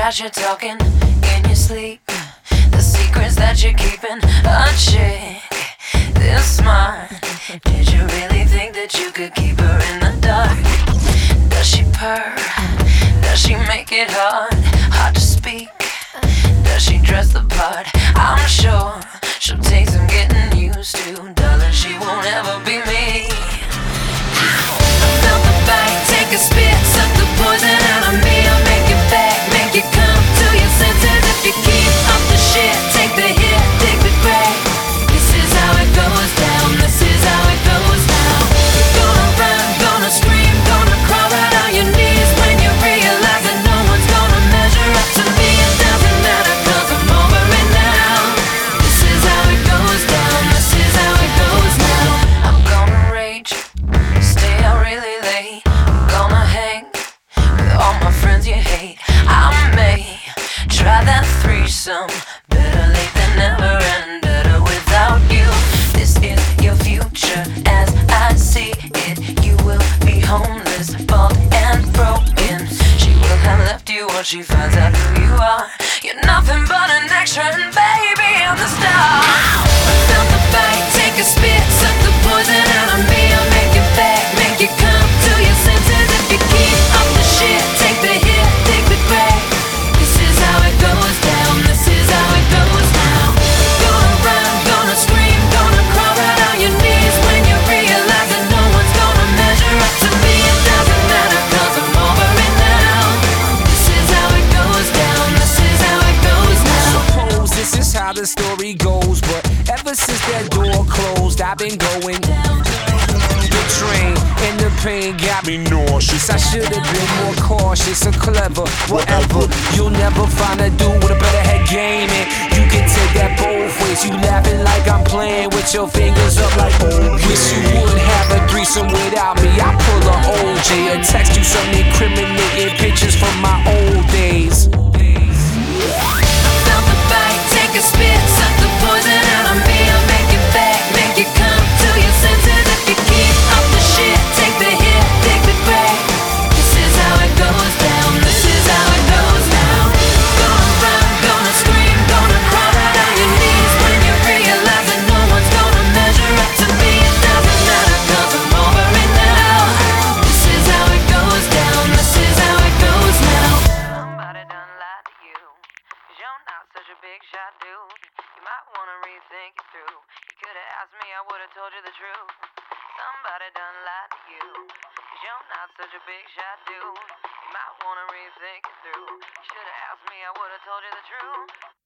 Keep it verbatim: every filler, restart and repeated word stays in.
trash you're talking in your sleep. The secrets that you're keeping a chick this smart. Did you really think that you could keep her in the dark? Does she purr? Does she make it hard? Hard to speak? Does she dress the part? I'm sure she'll take some getting used to. Darling, she won't ever be me. Felt the bite, take a spit, suck the poison out of me. I'll make it back, make it come to your senses. If you keep up the shit, take the hit, dig the grave. This is how it goes down, this is how it goes now. Gonna run, gonna scream, gonna crawl right on your knees when you realize that no one's gonna measure up to me. It doesn't matter cause I'm over it now. This is how it goes down, this is how it goes now. I'm gonna rage, stay out really late. I'm gonna hang with all my friends you hate. I may try that threesome, better late than never and better without you. This is your future as I see it. You will be homeless, bald and broken. She will have left you once she finds out who you are. You're nothing but an extra and baby, I'm the star. Felt the bite, take a spit, suck the poison out of me. I'll make it back, make it come to your senses. If you keep up the shit, take the hit, dig the grave. This is how it goes down, this is how it goes now. Gonna run, gonna scream, gonna crawl right on your knees when you realize that no one's gonna measure up to me. It doesn't matter cause I'm over it now. This is how it goes down, this is how it goes now. Suppose this is how the story goes, but ever since that door closed, I've been going down. The train and the pain got me nauseous. I should have been more cautious or clever, whatever. You'll never find a dude with a better head game, and you can take that both ways. You laughing like I'm playing with your fingers up like, oh, wish you would have a threesome without me. I pull a O J or text you some incriminating pictures from my old days. Felt the bite, take a spit, suck the poison out of me. I'll make it back, make it come to your senses. If you keep up the shit, take the hit, dig the grave. This is how it goes down, this is how it goes now. Gonna run, gonna scream, gonna crawl right on your knees when you realize that no one's gonna measure up to me. It doesn't matter cause I'm over it now. This is how it goes down, this is how it goes now. Somebody done lied to you, cause you're not such a big shot dude. You might wanna rethink it through. You could've asked me, I would've told you the truth. Somebody done lied to you, cause you're not such a big shot dude. You might wanna rethink it through. You should've asked me, I would've told you the truth.